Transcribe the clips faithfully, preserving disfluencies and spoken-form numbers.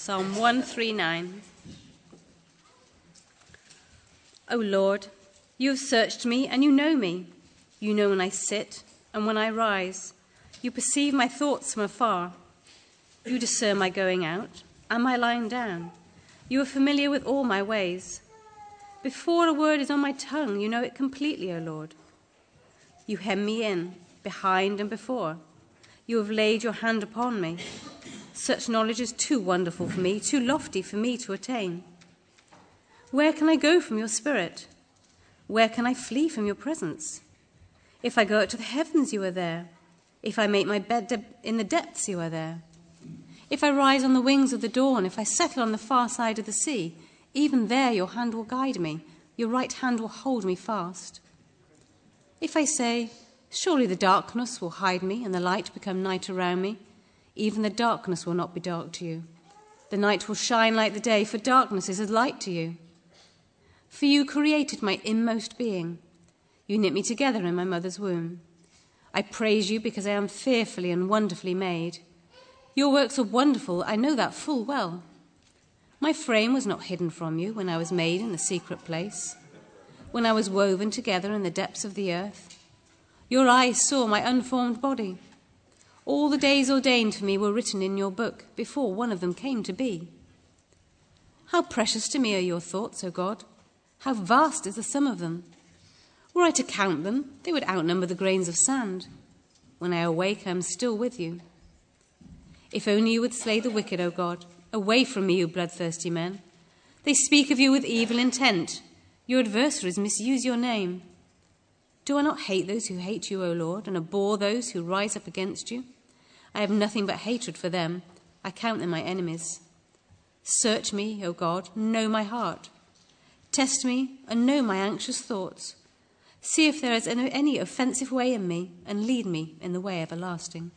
Psalm one thirty-nine. O Lord, you have searched me and you know me. You know when I sit and when I rise. You perceive my thoughts from afar. You discern my going out and my lying down. You are familiar with all my ways. Before a word is on my tongue, you know it completely, O Lord. You hem me in, behind and before. You have laid your hand upon me. Such knowledge is too wonderful for me, too lofty for me to attain. Where can I go from your spirit? Where can I flee from your presence? If I go up to the heavens, you are there. If I make my bed de- in the depths, you are there. If I rise on the wings of the dawn, if I settle on the far side of the sea, even there your hand will guide me, your right hand will hold me fast. If I say, surely the darkness will hide me and the light become night around me, even the darkness will not be dark to you. The night will shine like the day, for darkness is as light to you. For you created my inmost being. You knit me together in my mother's womb. I praise you because I am fearfully and wonderfully made. Your works are wonderful, I know that full well. My frame was not hidden from you when I was made in the secret place, when I was woven together in the depths of the earth. Your eyes saw my unformed body. All the days ordained for me were written in your book before one of them came to be. How precious to me are your thoughts, O God! How vast is the sum of them! Were I to count them, they would outnumber the grains of sand. When I awake, I am still with you. If only you would slay the wicked, O God! Away from me, you bloodthirsty men. They speak of you with evil intent. Your adversaries misuse your name. Do I not hate those who hate you, O Lord, and abhor those who rise up against you? I have nothing but hatred for them. I count them my enemies. Search me, O God, know my heart. Test me and know my anxious thoughts. See if there is any offensive way in me, and lead me in the way everlasting.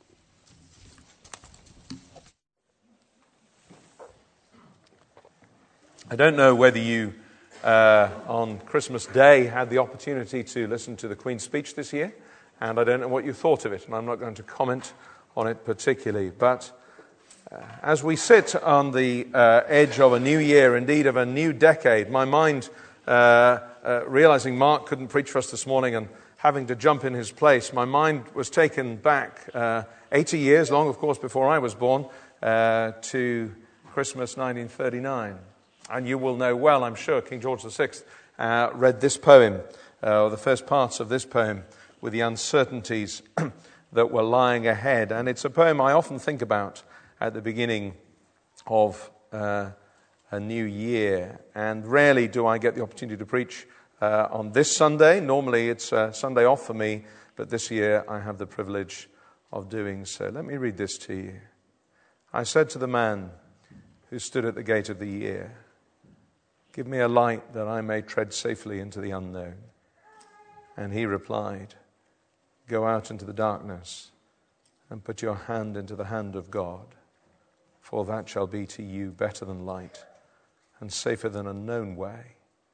I don't know whether you, uh, on Christmas Day, had the opportunity to listen to the Queen's speech this year, and I don't know what you thought of it, and I'm not going to comment on it particularly. But uh, as we sit on the uh, edge of a new year, indeed of a new decade, my mind, uh, uh, realizing Mark couldn't preach for us this morning and having to jump in his place, my mind was taken back uh, eighty years, long of course before I was born, uh, to Christmas nineteen thirty-nine. And you will know well, I'm sure, King George the Sixth uh, read this poem, uh, or the first parts of this poem, with the uncertainties that were lying ahead. And it's a poem I often think about at the beginning of uh, a new year. And rarely do I get the opportunity to preach uh, on this Sunday. Normally it's a Sunday off for me, but this year I have the privilege of doing so. Let me read this to you. I said to the man who stood at the gate of the year, give me a light that I may tread safely into the unknown. And he replied, go out into the darkness and put your hand into the hand of God, for that shall be to you better than light and safer than a known way.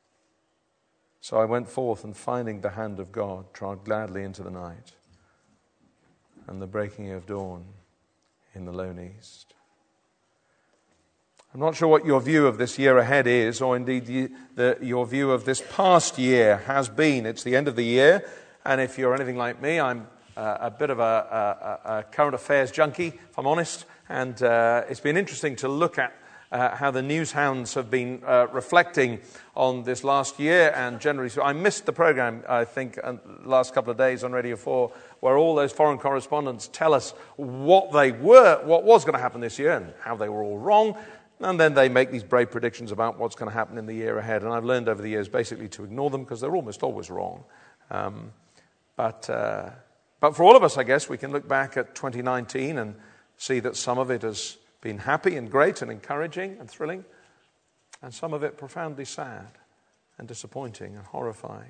So I went forth and finding the hand of God, trod gladly into the night and the breaking of dawn in the lone east. I'm not sure what your view of this year ahead is, or indeed the, the, your view of this past year has been. It's the end of the year, and if you're anything like me, I'm uh, a bit of a, a, a current affairs junkie, if I'm honest, and uh, it's been interesting to look at uh, how the news hounds have been uh, reflecting on this last year, and generally, so I missed the program, I think, uh, the last couple of days on Radio four, where all those foreign correspondents tell us what they were, what was going to happen this year, and how they were all wrong. And then they make these brave predictions about what's going to happen in the year ahead. And I've learned over the years basically to ignore them because they're almost always wrong. Um, but uh, but for all of us, I guess, we can look back at twenty nineteen and see that some of it has been happy and great and encouraging and thrilling. And some of it profoundly sad and disappointing and horrifying.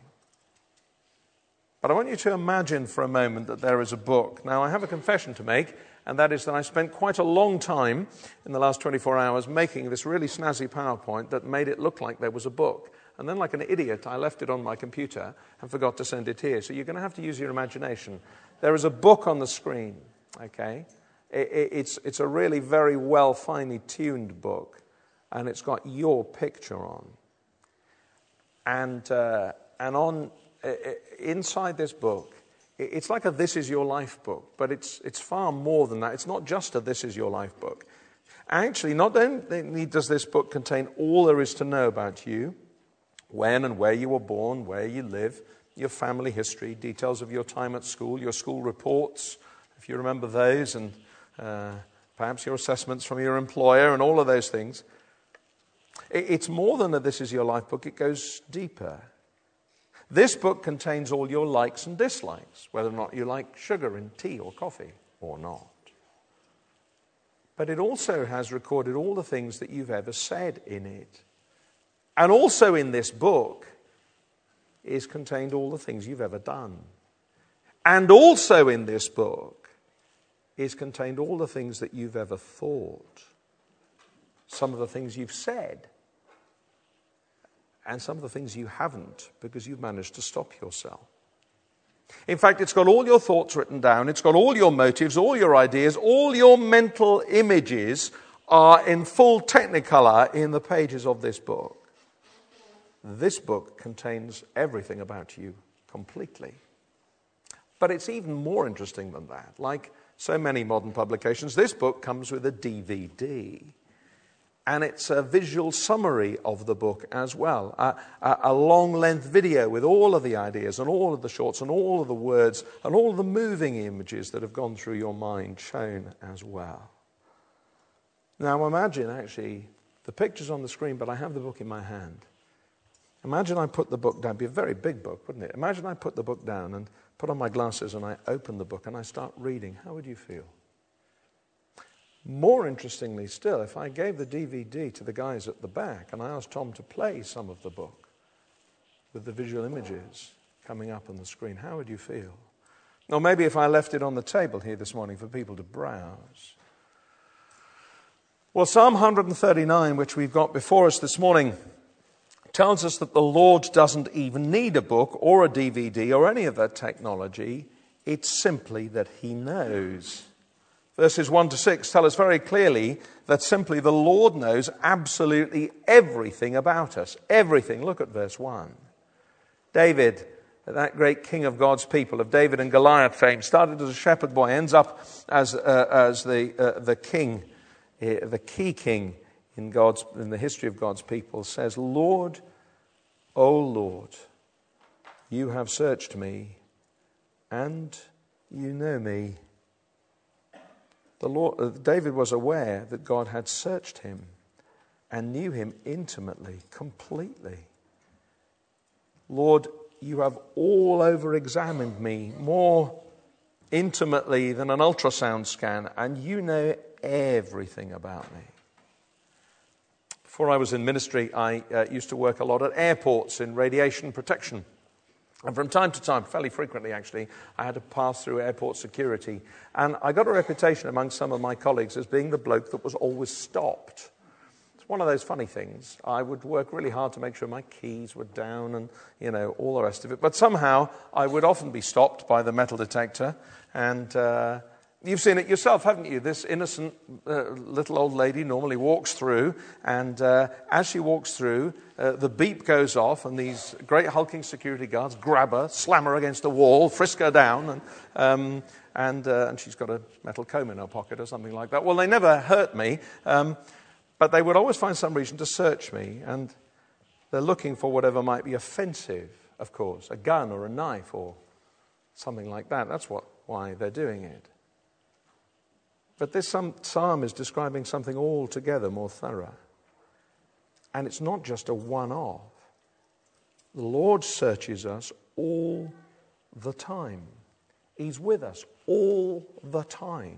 But I want you to imagine for a moment that there is a book. Now, I have a confession to make. And that is that I spent quite a long time in the last twenty-four hours making this really snazzy PowerPoint that made it look like there was a book. And then like an idiot, I left it on my computer and forgot to send it here. So you're going to have to use your imagination. There is a book on the screen, okay? It, it, it's, it's a really very well, finely tuned book, and it's got your picture on. And, uh, and on uh, inside this book, it's like a This Is Your Life book, but it's, it's far more than that. It's not just a This Is Your Life book. Actually, not only does this book contain all there is to know about you, when and where you were born, where you live, your family history, details of your time at school, your school reports, if you remember those, and uh, perhaps your assessments from your employer and all of those things. It's more than a This Is Your Life book. It goes deeper. This book contains all your likes and dislikes, whether or not you like sugar in tea or coffee or not. But it also has recorded all the things that you've ever said in it. And also in this book is contained all the things you've ever done. And also in this book is contained all the things that you've ever thought. Some of the things you've said. And some of the things you haven't, because you've managed to stop yourself. In fact, it's got all your thoughts written down. It's got all your motives, all your ideas, all your mental images are in full technicolor in the pages of this book. This book contains everything about you completely. But it's even more interesting than that. Like so many modern publications, this book comes with a D V D. And it's a visual summary of the book as well. A, a, a long-length video with all of the ideas and all of the shorts and all of the words and all of the moving images that have gone through your mind shown as well. Now imagine actually the picture's on the screen, but I have the book in my hand. Imagine I put the book down. It'd be a very big book, wouldn't it? Imagine I put the book down and put on my glasses and I open the book and I start reading. How would you feel? More interestingly still, if I gave the D V D to the guys at the back and I asked Tom to play some of the book with the visual images coming up on the screen, how would you feel? Or maybe if I left it on the table here this morning for people to browse. Well, Psalm one thirty-nine, which we've got before us this morning, tells us that the Lord doesn't even need a book or a D V D or any of that technology. It's simply that he knows. Verses one to six tell us very clearly that simply the Lord knows absolutely everything about us. Everything. Look at verse one. David, that great king of God's people, of David and Goliath fame, started as a shepherd boy, ends up as uh, as the uh, the king, uh, the key king in God's in the history of God's people, says, Lord, O Lord, you have searched me, and you know me. The Lord, uh, David was aware that God had searched him and knew him intimately, completely. Lord, you have all over examined me more intimately than an ultrasound scan, and you know everything about me. Before I was in ministry, I uh, used to work a lot at airports in radiation protection. And from time to time, fairly frequently actually, I had to pass through airport security. And I got a reputation among some of my colleagues as being the bloke that was always stopped. It's one of those funny things. I would work really hard to make sure my keys were down and, you know, all the rest of it. But somehow I would often be stopped by the metal detector. And uh, you've seen it yourself, haven't you? This innocent uh, little old lady normally walks through. And uh, as she walks through, Uh, the beep goes off and these great hulking security guards grab her, slam her against a wall, frisk her down, and um, and, uh, and she's got a metal comb in her pocket or something like that. Well, they never hurt me, um, but they would always find some reason to search me, and they're looking for whatever might be offensive, of course, a gun or a knife or something like that. That's what why they're doing it. But this some, psalm is describing something altogether more thorough. And it's not just a one-off. The Lord searches us all the time. He's with us all the time.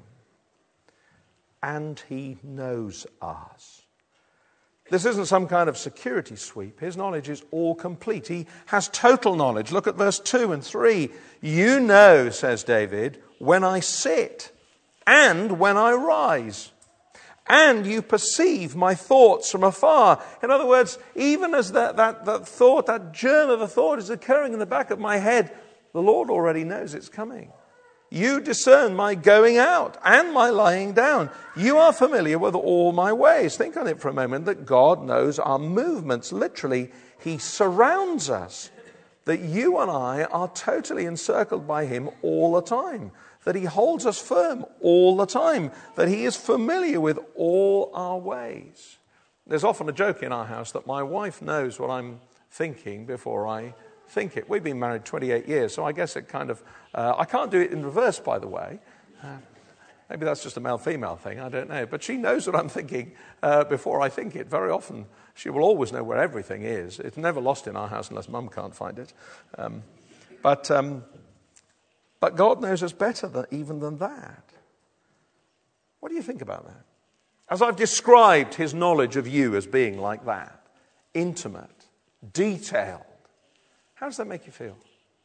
And he knows us. This isn't some kind of security sweep. His knowledge is all complete. He has total knowledge. Look at verse two and three. You know, says David, when I sit and when I rise. And you perceive my thoughts from afar. In other words, even as that, that, that thought, that germ of a thought is occurring in the back of my head, the Lord already knows it's coming. You discern my going out and my lying down. You are familiar with all my ways. Think on it for a moment, that God knows our movements. Literally, he surrounds us. That you and I are totally encircled by him all the time. That he holds us firm all the time. That he is familiar with all our ways. There's often a joke in our house that my wife knows what I'm thinking before I think it. We've been married twenty-eight years, so I guess it kind of... Uh, I can't do it in reverse, by the way. Uh, maybe that's just a male-female thing, I don't know. But she knows what I'm thinking uh, before I think it. Very often, she will always know where everything is. It's never lost in our house unless Mum can't find it. Um, but um, but God knows us better than, even than that. What do you think about that? As I've described his knowledge of you as being like that, intimate, detailed, how does that make you feel?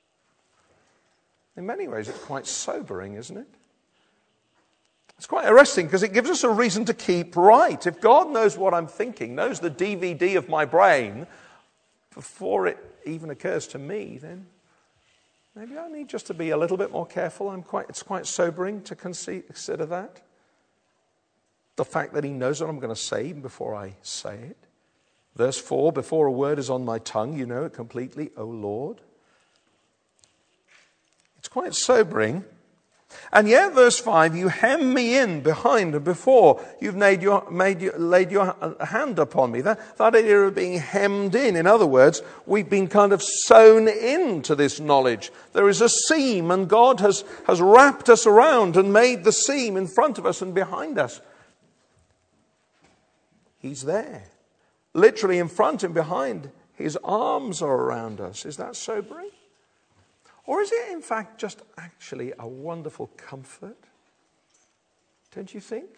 In many ways, it's quite sobering, isn't it? It's quite arresting because it gives us a reason to keep right. If God knows what I'm thinking, knows the D V D of my brain before it even occurs to me, then maybe I need just to be a little bit more careful. I'm quite, it's quite sobering to consider that. The fact that he knows what I'm going to say even before I say it. Verse four, before a word is on my tongue, you know it completely, O Lord. It's quite sobering. And yet, verse five, you hem me in behind and before. You've made your, made your, laid your hand upon me. That, that idea of being hemmed in. In other words, we've been kind of sewn into this knowledge. There is a seam, and God has, has wrapped us around and made the seam in front of us and behind us. He's there. Literally in front and behind. His arms are around us. Is that sobering? Or is it in fact just actually a wonderful comfort? Don't you think?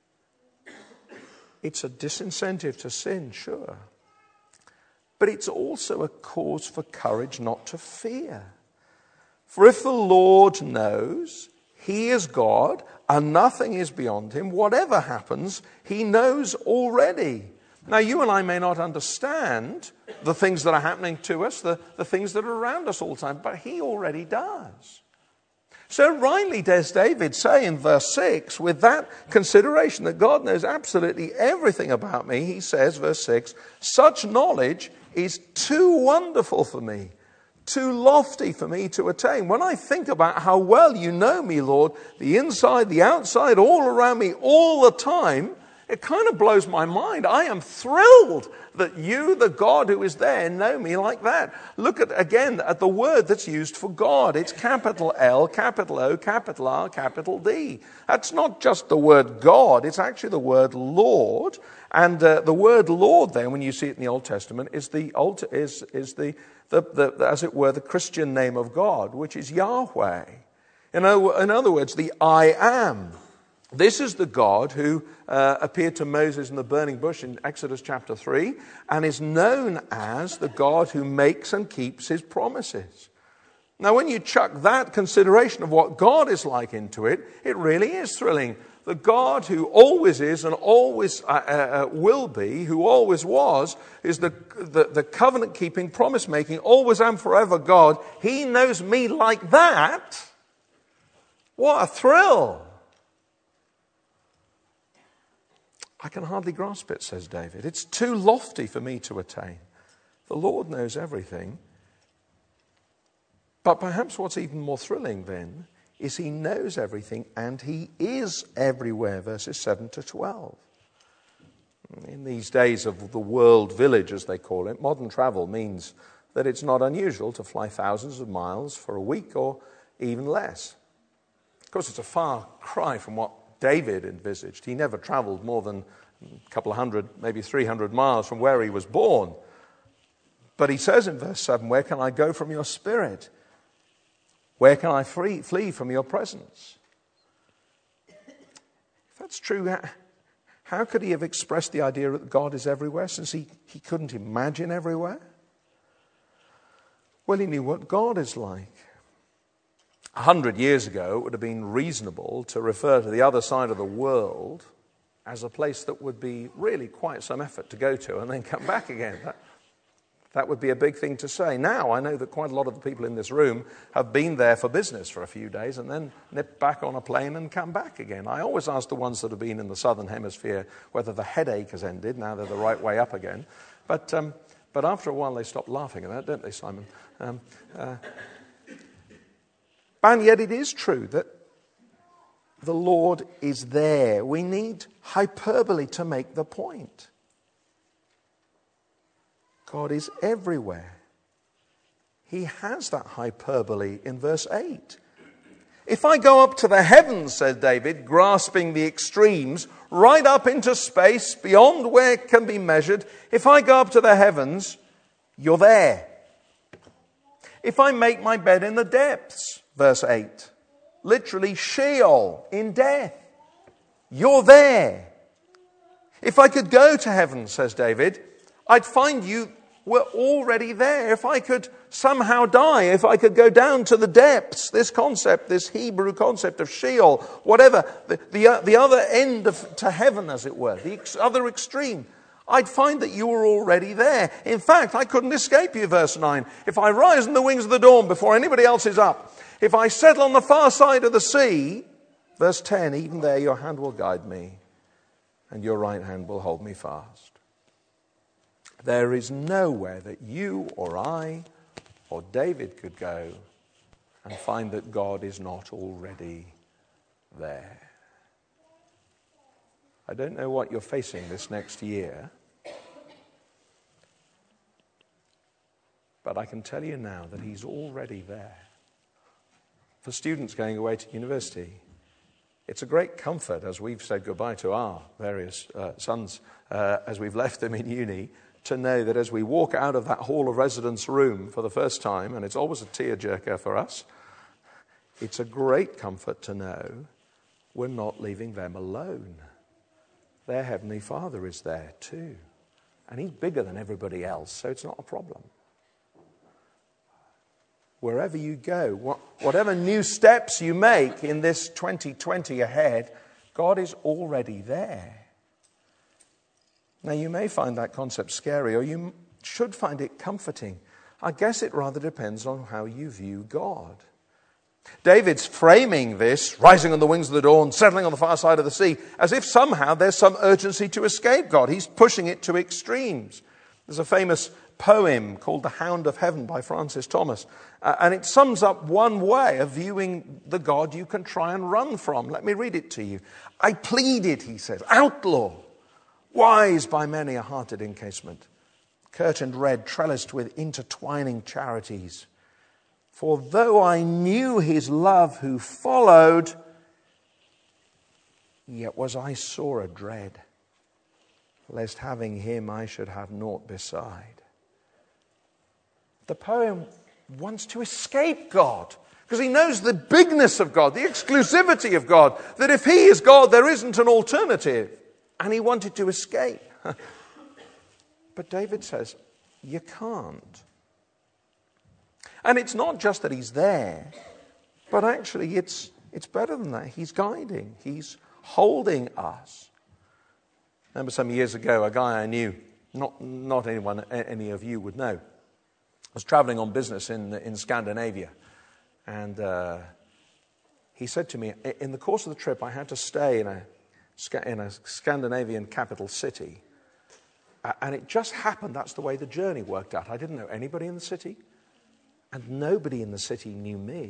It's a disincentive to sin, sure. But it's also a cause for courage not to fear. For if the Lord knows, he is God and nothing is beyond him, whatever happens, he knows already. Now, you and I may not understand the things that are happening to us, the, the things that are around us all the time, but he already does. So rightly does David say in verse six, with that consideration that God knows absolutely everything about me, he says, verse six, such knowledge is too wonderful for me, too lofty for me to attain. When I think about how well you know me, Lord, the inside, the outside, all around me, all the time, it kind of blows my mind. I am thrilled that you, the God who is there, know me like that. Look at, again, at the word that's used for God. It's capital L, capital O, capital R, capital D. That's not just the word God. It's actually the word Lord. And uh, the word Lord, then, when you see it in the Old Testament, is the old, is is the, the, the, the as it were, the Christian name of God, which is Yahweh. In other, in other words, the I am. This is the God who uh, appeared to Moses in the burning bush in Exodus chapter three and is known as the God who makes and keeps his promises. Now, when you chuck that consideration of what God is like into it, it really is thrilling. The God who always is and always uh, uh, will be, who always was, is the, the, the covenant-keeping, promise-making, always and forever God. He knows me like that. What a thrill. I can hardly grasp it, says David. It's too lofty for me to attain. The Lord knows everything. But perhaps what's even more thrilling then is he knows everything and he is everywhere, verses seven to twelve. In these days of the world village, as they call it, modern travel means that it's not unusual to fly thousands of miles for a week or even less. Of course, it's a far cry from what David envisaged. He never traveled more than a couple of hundred, maybe three hundred miles from where he was born. But he says in verse seven, where can I go from your spirit? Where can I free, flee from your presence? If that's true, how could he have expressed the idea that God is everywhere since he, he couldn't imagine everywhere? Well, he knew what God is like. A hundred years ago, it would have been reasonable to refer to the other side of the world as a place that would be really quite some effort to go to and then come back again. That, That would be a big thing to say. Now, I know that quite a lot of the people in this room have been there for business for a few days and then nipped back on a plane and come back again. I always ask the ones that have been in the southern hemisphere whether the headache has ended. Now they're the right way up again. But um, but after a while they stop laughing at that, don't they, Simon? Um, uh, and yet it is true that the Lord is there. We need hyperbole to make the point. God is everywhere. He has that hyperbole in verse eight. If I go up to the heavens, said David, grasping the extremes, right up into space, beyond where it can be measured, if I go up to the heavens, you're there. If I make my bed in the depths, verse eight, literally Sheol, in death, you're there. If I could go to heaven, says David, I'd find you were already there. If I could somehow die, if I could go down to the depths, this concept, this Hebrew concept of Sheol, whatever, the, the, the other end of to heaven, as it were, the ex, other extreme, I'd find that you were already there. In fact, I couldn't escape you, verse nine. If I rise in the wings of the dawn before anybody else is up, if I settle on the far side of the sea, verse ten, even there your hand will guide me and your right hand will hold me fast. There is nowhere that you or I or David could go and find that God is not already there. I don't know what you're facing this next year, but I can tell you now that he's already there. For students going away to university, it's a great comfort as we've said goodbye to our various uh, sons uh, as we've left them in uni, to know that as we walk out of that hall of residence room for the first time, and it's always a tearjerker for us, it's a great comfort to know we're not leaving them alone. Their Heavenly Father is there too. And He's bigger than everybody else, so it's not a problem. Wherever you go, whatever new steps you make in this twenty twenty ahead, God is already there. Now, you may find that concept scary, or you should find it comforting. I guess it rather depends on how you view God. David's framing this, rising on the wings of the dawn, settling on the far side of the sea, as if somehow there's some urgency to escape God. He's pushing it to extremes. There's a famous poem called The Hound of Heaven by Francis Thomas, uh, and it sums up one way of viewing the God you can try and run from. Let me read it to you. I pleaded, he says, outlaw, wise by many a hearted encasement, curtained red, trellised with intertwining charities. For though I knew his love who followed, yet was I sore adread, lest having him I should have naught beside. The poem wants to escape God, because he knows the bigness of God, the exclusivity of God, that if he is God, there isn't an alternative. And he wanted to escape. But David says, you can't. And it's not just that he's there, but actually it's it's better than that. He's guiding. He's holding us. I remember some years ago, a guy I knew, not not anyone, any of you would know, was traveling on business in in Scandinavia. And uh, he said to me, in the course of the trip, I had to stay in a in a Scandinavian capital city. Uh, and it just happened that's the way the journey worked out. I didn't know anybody in the city, and nobody in the city knew me.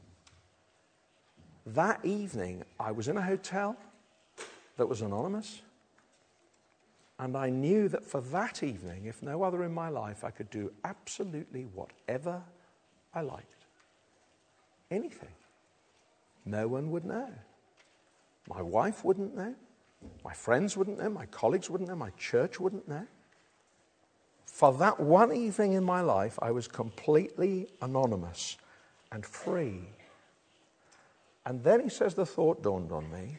That evening, I was in a hotel that was anonymous, and I knew that for that evening, if no other in my life, I could do absolutely whatever I liked. Anything. No one would know. My wife wouldn't know. My friends wouldn't know. My colleagues wouldn't know. My church wouldn't know. For that one evening in my life, I was completely anonymous and free. And then he says the thought dawned on me.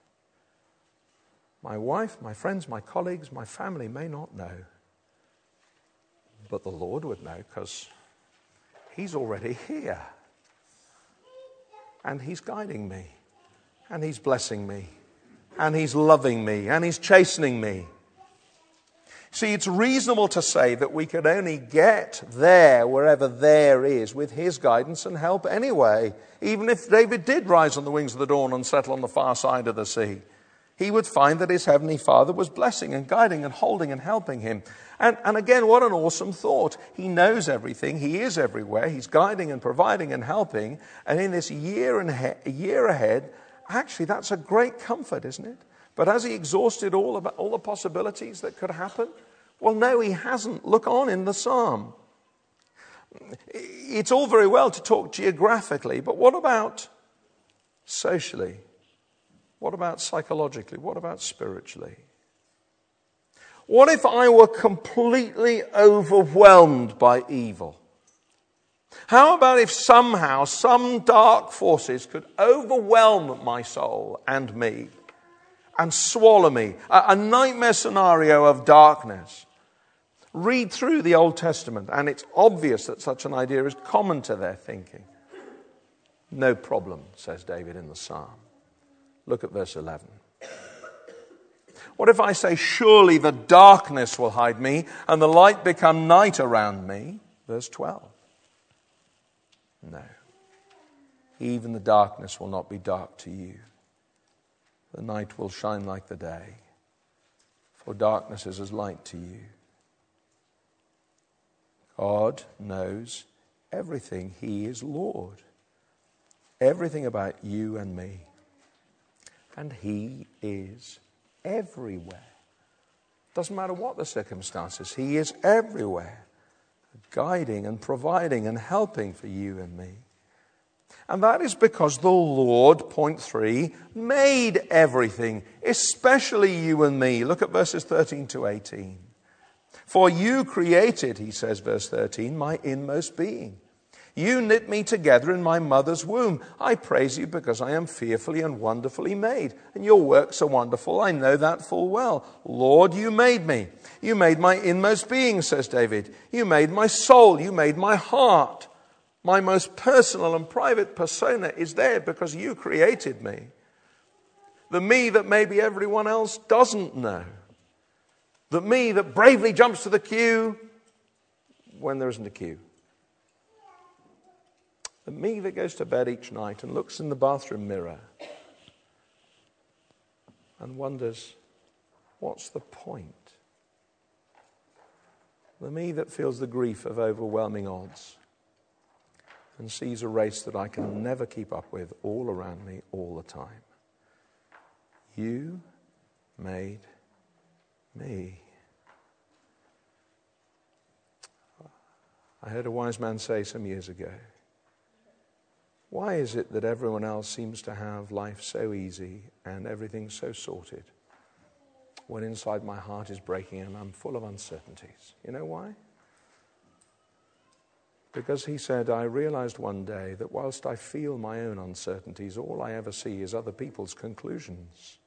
My wife, my friends, my colleagues, my family may not know. But the Lord would know, because he's already here. And he's guiding me. And he's blessing me. And he's loving me. And he's chastening me. See, it's reasonable to say that we could only get there, wherever there is, with his guidance and help anyway. Even if David did rise on the wings of the dawn and settle on the far side of the sea, he would find that his heavenly Father was blessing and guiding and holding and helping him. And, and again, what an awesome thought. He knows everything. He is everywhere. He's guiding and providing and helping. And in this year and he- year ahead, actually, that's a great comfort, isn't it? But has he exhausted all, of, all the possibilities that could happen? Well, no, he hasn't. Look on in the psalm. It's all very well to talk geographically, but what about socially? What about psychologically? What about spiritually? What if I were completely overwhelmed by evil? How about if somehow some dark forces could overwhelm my soul and me and swallow me? A, a nightmare scenario of darkness. Read through the Old Testament, and it's obvious that such an idea is common to their thinking. No problem, says David in the psalm. Look at verse eleven. What if I say, surely the darkness will hide me, and the light become night around me? Verse twelve. No. Even the darkness will not be dark to you. The night will shine like the day, for darkness is as light to you. God knows everything. He is Lord. Everything about you and me. And he is everywhere. Doesn't matter what the circumstances. He is everywhere, guiding and providing and helping for you and me. And that is because the Lord, point three, made everything, especially you and me. Look at verses thirteen to eighteen. For you created, he says, verse thirteen, my inmost being. You knit me together in my mother's womb. I praise you because I am fearfully and wonderfully made. And your works are wonderful. I know that full well. Lord, you made me. You made my inmost being, says David. You made my soul. You made my heart. My most personal and private persona is there because you created me. The me that maybe everyone else doesn't know. The me that bravely jumps to the queue when there isn't a queue. The me that goes to bed each night and looks in the bathroom mirror and wonders, what's the point? The me that feels the grief of overwhelming odds and sees a race that I can never keep up with all around me all the time. You made me. I heard a wise man say some years ago, why is it that everyone else seems to have life so easy and everything so sorted when inside my heart is breaking and I'm full of uncertainties? You know why? Because he said, I realized one day that whilst I feel my own uncertainties, all I ever see is other people's conclusions.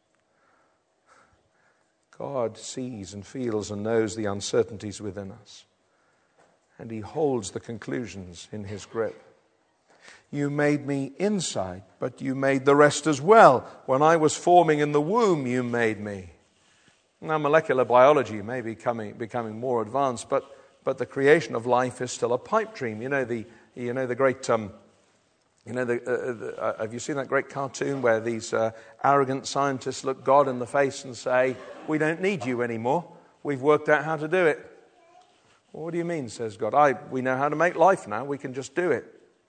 God sees and feels and knows the uncertainties within us. And he holds the conclusions in his grip. You made me inside, but you made the rest as well. When I was forming in the womb, you made me. Now, molecular biology may be becoming, becoming more advanced, but, but the creation of life is still a pipe dream. You know the, you know the great... Um, You know, the, uh, the, uh, have you seen that great cartoon where these uh, arrogant scientists look God in the face and say, we don't need you anymore. We've worked out how to do it. Well, what do you mean, says God? I, we know how to make life now. We can just do it.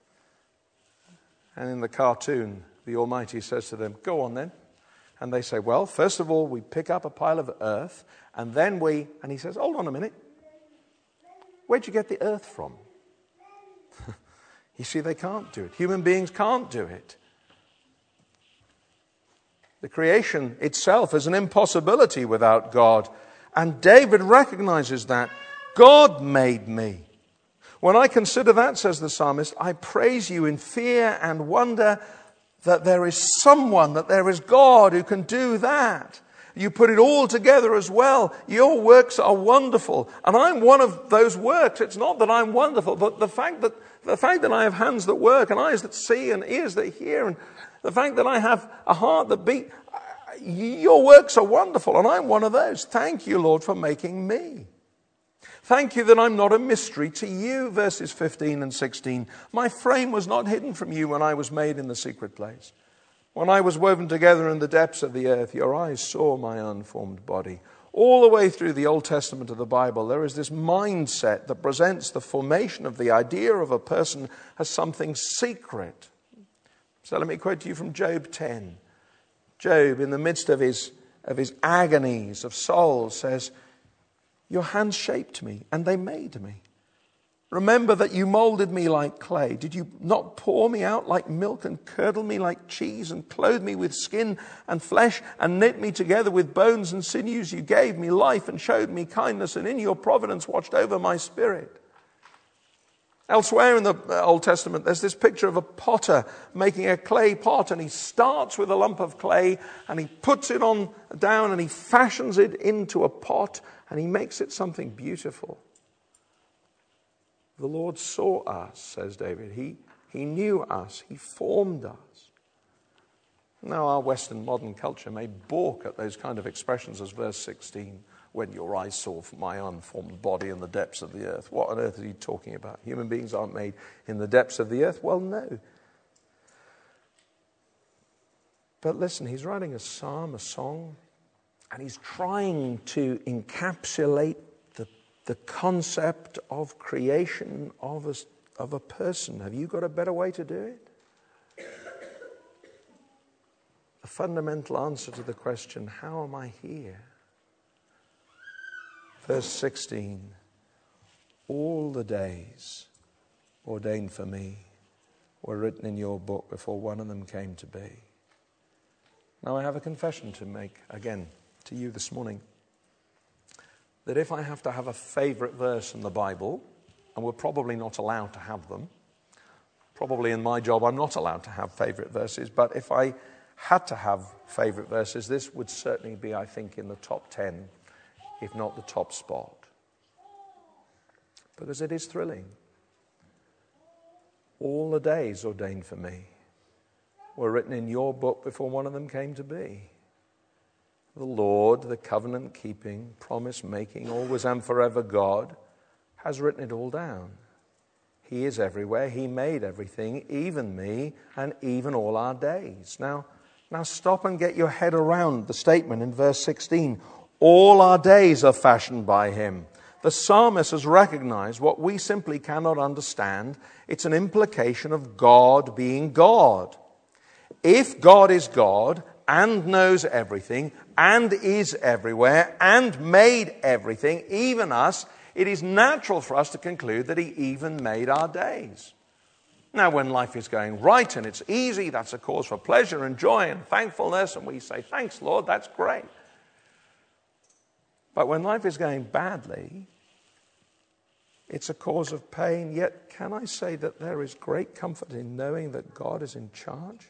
And in the cartoon, the Almighty says to them, go on then. And they say, well, first of all, we pick up a pile of earth, and then we... And he says, hold on a minute. Where'd you get the earth from? You see, they can't do it. Human beings can't do it. The creation itself is an impossibility without God. And David recognizes that. God made me. When I consider that, says the psalmist, I praise you in fear and wonder that there is someone, that there is God who can do that. You put it all together as well. Your works are wonderful. And I'm one of those works. It's not that I'm wonderful, but the fact that the fact that I have hands that work and eyes that see and ears that hear and the fact that I have a heart that beats, Your works are wonderful, and I'm one of those. Thank you, Lord, for making me. Thank you that I'm not a mystery to you, verses fifteen and sixteen. My frame was not hidden from you when I was made in the secret place. When I was woven together in the depths of the earth, your eyes saw my unformed body. All the way through the Old Testament of the Bible, there is this mindset that presents the formation of the idea of a person as something secret. So let me quote to you from Job ten. Job, in the midst of his, of his agonies of soul, says, your hands shaped me and they made me. Remember that you molded me like clay. Did you not pour me out like milk and curdle me like cheese and clothe me with skin and flesh and knit me together with bones and sinews? You gave me life and showed me kindness, and in your providence watched over my spirit. Elsewhere in the Old Testament, there's this picture of a potter making a clay pot, and he starts with a lump of clay and he puts it on down and he fashions it into a pot and he makes it something beautiful. The Lord saw us, says David. He, he knew us. He formed us. Now, our Western modern culture may balk at those kind of expressions as verse sixteen. When your eyes saw my unformed body in the depths of the earth. What on earth are you talking about? Human beings aren't made in the depths of the earth? Well, no. But listen, he's writing a psalm, a song, and he's trying to encapsulate the, the concept of creation of a, of a person. Have you got a better way to do it? The fundamental answer to the question, how am I here? Verse sixteen, all the days ordained for me were written in your book before one of them came to be. Now I have a confession to make again to you this morning, that if I have to have a favorite verse in the Bible, and we're probably not allowed to have them, probably in my job I'm not allowed to have favorite verses, but if I had to have favorite verses, this would certainly be, I think, in the top ten. If not the top spot. Because it is thrilling. All the days ordained for me were written in your book before one of them came to be. The Lord, the covenant-keeping, promise-making, always and forever God, has written it all down. He is everywhere. He made everything, even me, and even all our days. Now, now stop and get your head around the statement in verse sixteen. All our days are fashioned by him. The psalmist has recognized what we simply cannot understand. It's an implication of God being God. If God is God and knows everything and is everywhere and made everything, even us, it is natural for us to conclude that he even made our days. Now, when life is going right and it's easy, that's a cause for pleasure and joy and thankfulness, and we say, thanks, Lord, that's great. But when life is going badly, it's a cause of pain. Yet, can I say that there is great comfort in knowing that God is in charge?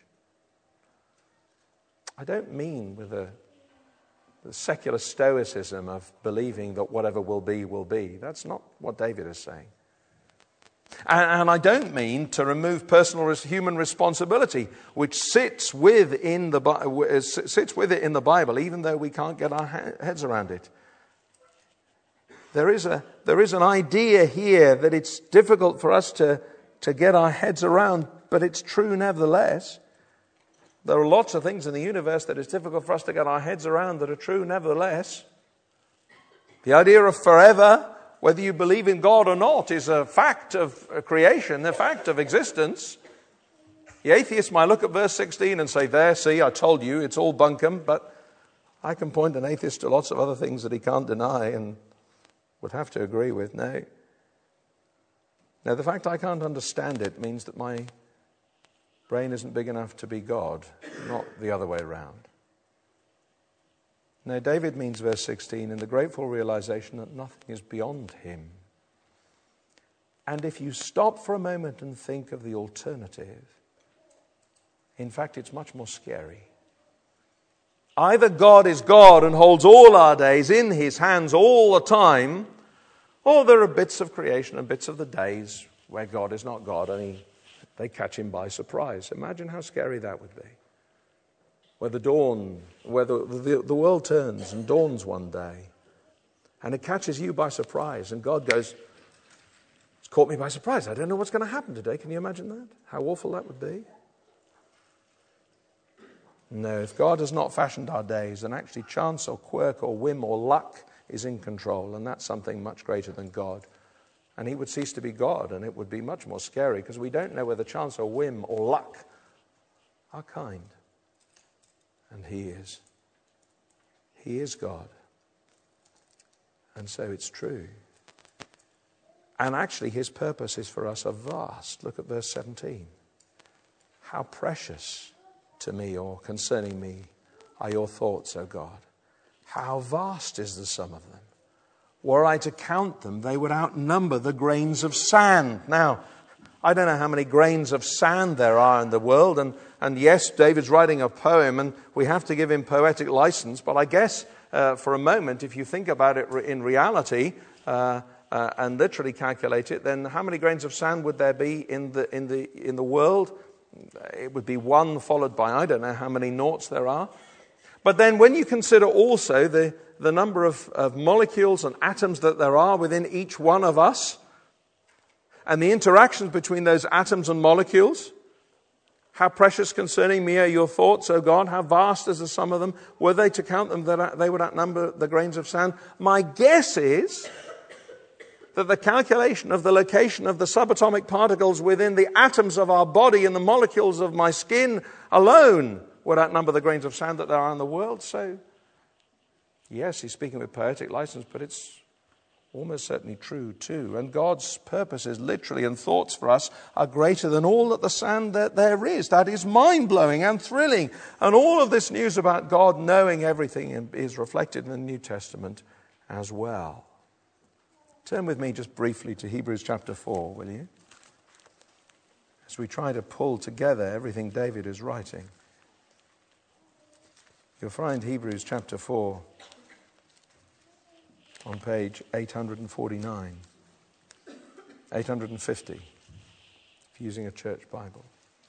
I don't mean with a, the secular stoicism of believing that whatever will be, will be. That's not what David is saying. And, and I don't mean to remove personal human responsibility, which sits within the sits with it in the Bible, even though we can't get our heads around it. There is a there is an idea here that it's difficult for us to, to get our heads around, but it's true nevertheless. There are lots of things in the universe that it's difficult for us to get our heads around that are true nevertheless. The idea of forever, whether you believe in God or not, is a fact of creation, a fact of existence. The atheist might look at verse sixteen and say, there, see, I told you, it's all bunkum, but I can point an atheist to lots of other things that he can't deny and would have to agree with. No. Now, the fact I can't understand it means that my brain isn't big enough to be God, not the other way around. No, David means verse sixteen in the grateful realization that nothing is beyond him. And if you stop for a moment and think of the alternative, in fact, it's much more scary. Either God is God and holds all our days in his hands all the time, or there are bits of creation and bits of the days where God is not God and he, they catch him by surprise. Imagine how scary that would be. where the dawn, where the, the, the world turns and dawns one day, and it catches you by surprise, and God goes, it's caught me by surprise. I don't know what's going to happen today. Can you imagine that? How awful that would be? No, if God has not fashioned our days, then actually chance or quirk or whim or luck is in control, and that's something much greater than God. And he would cease to be God, and it would be much more scary, because we don't know whether chance or whim or luck are kind. And he is. He is God. And so it's true. And actually his purposes for us are vast. Look at verse seventeen. How precious to me, or concerning me, are your thoughts, O God. How vast is the sum of them. Were I to count them, they would outnumber the grains of sand. Now, I don't know how many grains of sand there are in the world, and, and yes, David's writing a poem, and we have to give him poetic license, but I guess uh, for a moment, if you think about it in reality, uh, uh, and literally calculate it, then how many grains of sand would there be in the in the in the world? It would be one followed by I don't know how many noughts there are. But then when you consider also the, the number of, of molecules and atoms that there are within each one of us, and the interactions between those atoms and molecules, how precious concerning me are your thoughts, O God, how vast is the sum of them. Were they to count them, that they would outnumber the grains of sand. My guess is that the calculation of the location of the subatomic particles within the atoms of our body and the molecules of my skin alone would outnumber the grains of sand that there are in the world. So, yes, he's speaking with poetic license, but it's almost certainly true too. And God's purposes, literally, and thoughts for us are greater than all that the sand that there is. That is mind-blowing and thrilling. And all of this news about God knowing everything is reflected in the New Testament as well. Turn with me just briefly to Hebrews chapter four, will you? As we try to pull together everything David is writing. You'll find Hebrews chapter four on page eight forty-nine, eight fifty, if you're using a church Bible.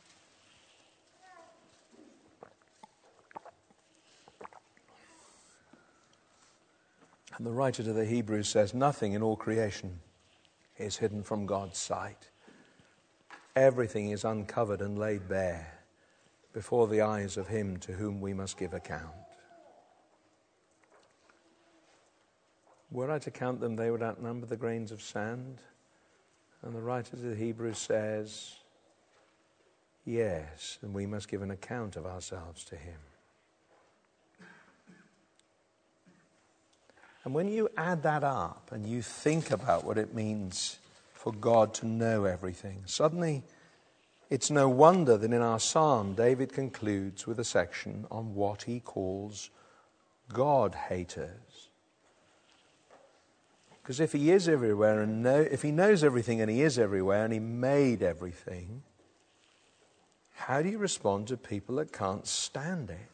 And the writer to the Hebrews says, nothing in all creation is hidden from God's sight. Everything is uncovered and laid bare before the eyes of him to whom we must give account. Were I to count them, they would outnumber the grains of sand. And the writer to the Hebrews says, yes, and we must give an account of ourselves to him. And when you add that up and you think about what it means for God to know everything, suddenly it's no wonder that in our psalm, David concludes with a section on what he calls God-haters. Because if he is everywhere and know, if he knows everything and he is everywhere and he made everything, how do you respond to people that can't stand it?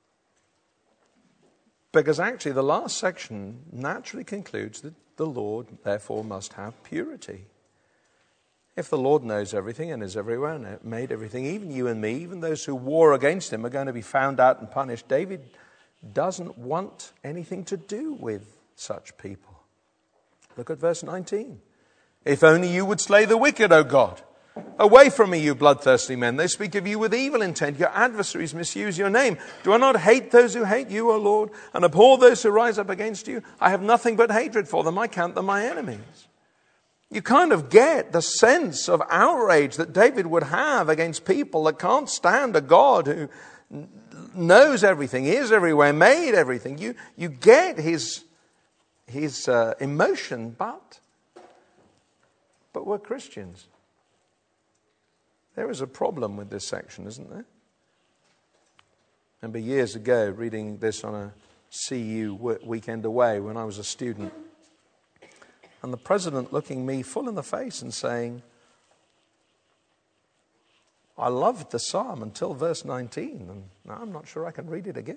Because actually the last section naturally concludes that the Lord therefore must have purity. If the Lord knows everything and is everywhere and made everything, even you and me, even those who war against him are going to be found out and punished. David doesn't want anything to do with such people. Look at verse nineteen. If only you would slay the wicked, O God. Away from me, you bloodthirsty men. They speak of you with evil intent. Your adversaries misuse your name. Do I not hate those who hate you, O Lord, and abhor those who rise up against you? I have nothing but hatred for them. I count them my enemies. You kind of get the sense of outrage that David would have against people that can't stand a God who knows everything, is everywhere, made everything. You, you get his, his uh, emotion, but, but we're Christians. There is a problem with this section, isn't there? I remember years ago reading this on a C U weekend away when I was a student. And the president looking me full in the face and saying, I loved the psalm until verse nineteen, and now I'm not sure I can read it again.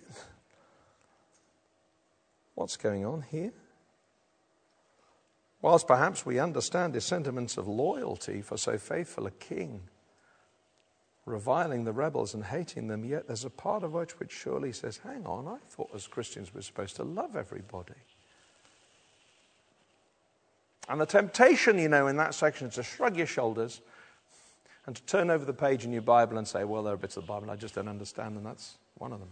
What's going on here? Whilst perhaps we understand his sentiments of loyalty for so faithful a king, reviling the rebels and hating them, yet there's a part of which which surely says, hang on, I thought as Christians we're supposed to love everybody. And the temptation, you know, in that section is to shrug your shoulders and to turn over the page in your Bible and say, well, there are bits of the Bible I just don't understand, and that's one of them.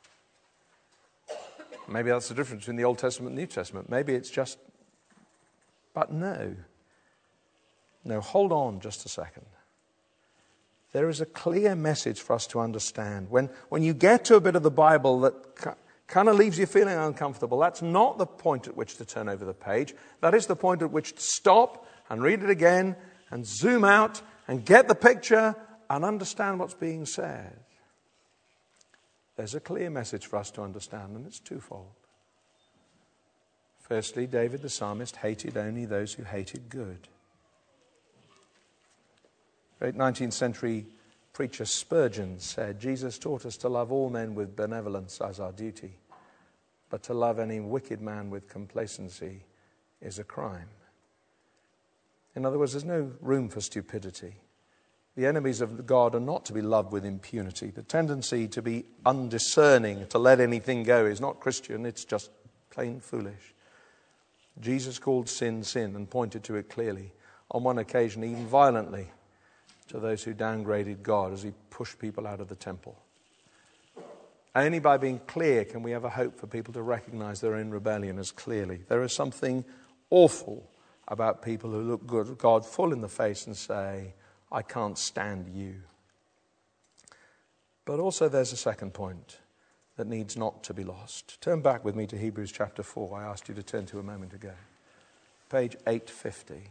Maybe that's the difference between the Old Testament and the New Testament. Maybe it's just, but no. No, hold on just a second. There is a clear message for us to understand. When, when you get to a bit of the Bible that ca- kind of leaves you feeling uncomfortable, that's not the point at which to turn over the page. That is the point at which to stop and read it again and zoom out and get the picture and understand what's being said. There's a clear message for us to understand, and it's twofold. Firstly, David the psalmist hated only those who hated good. Great nineteenth century preacher Spurgeon said, Jesus taught us to love all men with benevolence as our duty, but to love any wicked man with complacency is a crime. In other words, there's no room for stupidity. The enemies of God are not to be loved with impunity. The tendency to be undiscerning, to let anything go, is not Christian. It's just plain foolish. Jesus called sin, sin, and pointed to it clearly. On one occasion, even violently, to those who downgraded God as he pushed people out of the temple. Only by being clear can we have a hope for people to recognize their own rebellion as clearly. There is something awful about people who look good, God full in the face and say, I can't stand you. But also there's a second point that needs not to be lost. Turn back with me to Hebrews chapter four. I asked you to turn to a moment ago. Page eight fifty.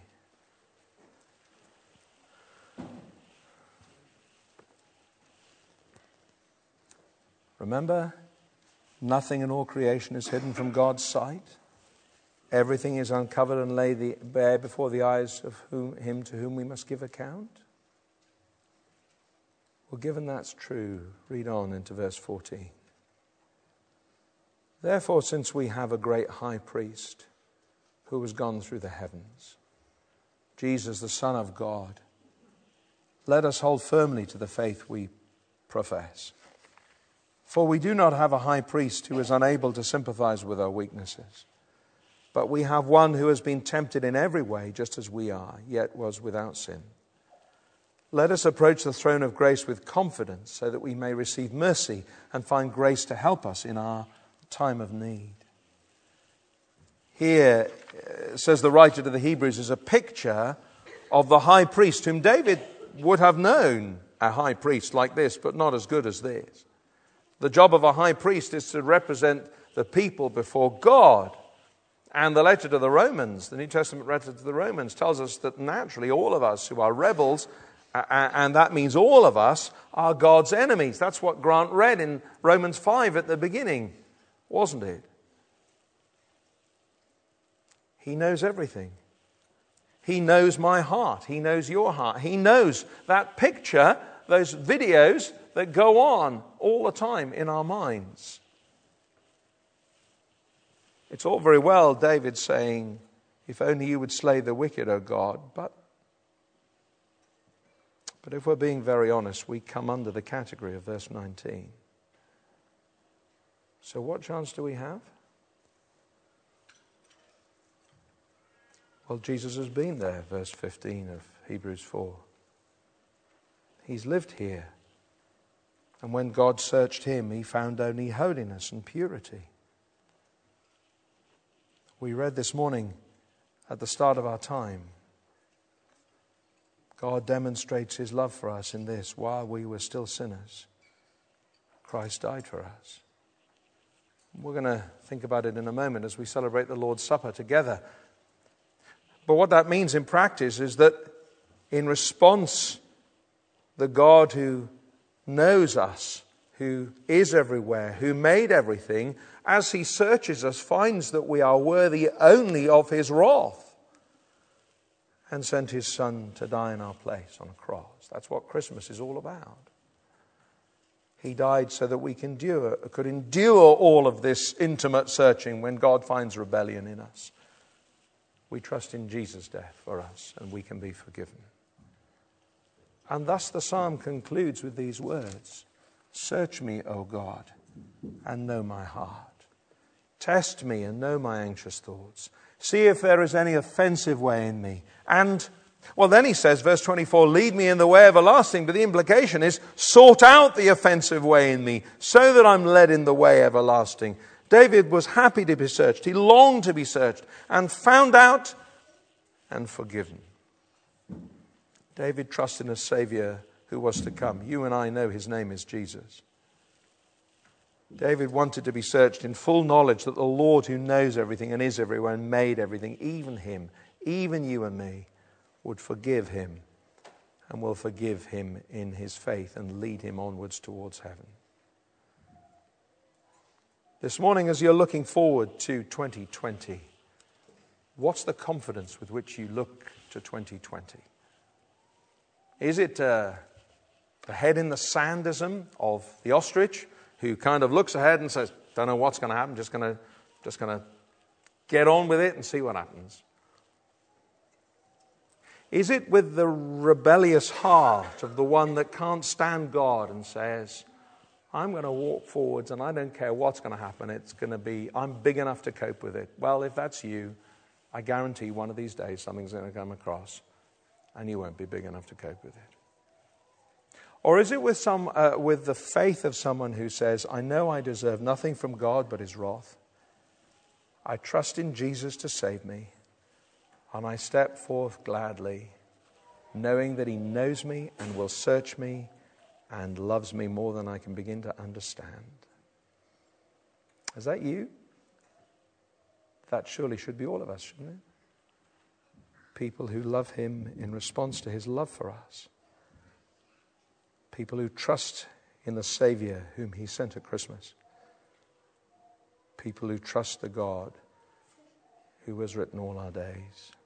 Remember, nothing in all creation is hidden from God's sight. Everything is uncovered and laid bare before the eyes of whom, him to whom we must give account. Well, given that's true, read on into verse fourteen. Therefore, since we have a great high priest who has gone through the heavens, Jesus, the Son of God, let us hold firmly to the faith we profess. For we do not have a high priest who is unable to sympathize with our weaknesses, but we have one who has been tempted in every way, just as we are, yet was without sin. Let us approach the throne of grace with confidence so that we may receive mercy and find grace to help us in our time of need. Here, uh, says the writer to the Hebrews, is a picture of the high priest whom David would have known a high priest like this, but not as good as this. The job of a high priest is to represent the people before God. And the letter to the Romans, the New Testament letter to the Romans, tells us that naturally all of us who are rebels, and that means all of us, are God's enemies. That's what Grant read in Romans five at the beginning, wasn't it? He knows everything. He knows my heart. He knows your heart. He knows that picture, those videos that go on all the time in our minds. It's all very well, David saying, if only you would slay the wicked, O God, but But if we're being very honest, we come under the category of verse nineteen. So what chance do we have? Well, Jesus has been there, verse fifteen of Hebrews four. He's lived here. And when God searched him, he found only holiness and purity. We read this morning at the start of our time, God demonstrates his love for us in this: while we were still sinners, Christ died for us. We're going to think about it in a moment as we celebrate the Lord's Supper together. But what that means in practice is that in response, the God who knows us, who is everywhere, who made everything, as he searches us, finds that we are worthy only of his wrath, and sent his Son to die in our place on a cross. That's what Christmas is all about. He died so that we can endure, could endure all of this intimate searching when God finds rebellion in us. We trust in Jesus' death for us, and we can be forgiven. And thus the psalm concludes with these words, search me, O God, and know my heart. Test me and know my anxious thoughts. See if there is any offensive way in me. And, well, then he says, verse twenty-four, lead me in the way everlasting. But the implication is, sort out the offensive way in me, so that I'm led in the way everlasting. David was happy to be searched. He longed to be searched and found out and forgiven. David trusted in a Savior who was to come. You and I know his name is Jesus. David wanted to be searched in full knowledge that the Lord who knows everything and is everywhere and made everything, even him, even you and me, would forgive him and will forgive him in his faith and lead him onwards towards heaven. This morning, as you're looking forward to twenty twenty, what's the confidence with which you look to twenty twenty? Is it uh, the head in the sandism of the ostrich, who kind of looks ahead and says, don't know what's going to happen, just going to just going to get on with it and see what happens? Is it with the rebellious heart of the one that can't stand God and says, I'm going to walk forwards and I don't care what's going to happen, it's going to be, I'm big enough to cope with it? Well, if that's you, I guarantee one of these days something's going to come across and you won't be big enough to cope with it. Or is it with some uh, with the faith of someone who says, I know I deserve nothing from God but his wrath. I trust in Jesus to save me, and I step forth gladly, knowing that he knows me and will search me and loves me more than I can begin to understand. Is that you? That surely should be all of us, shouldn't it? People who love him in response to his love for us. People who trust in the Savior whom he sent at Christmas. People who trust the God who has written all our days.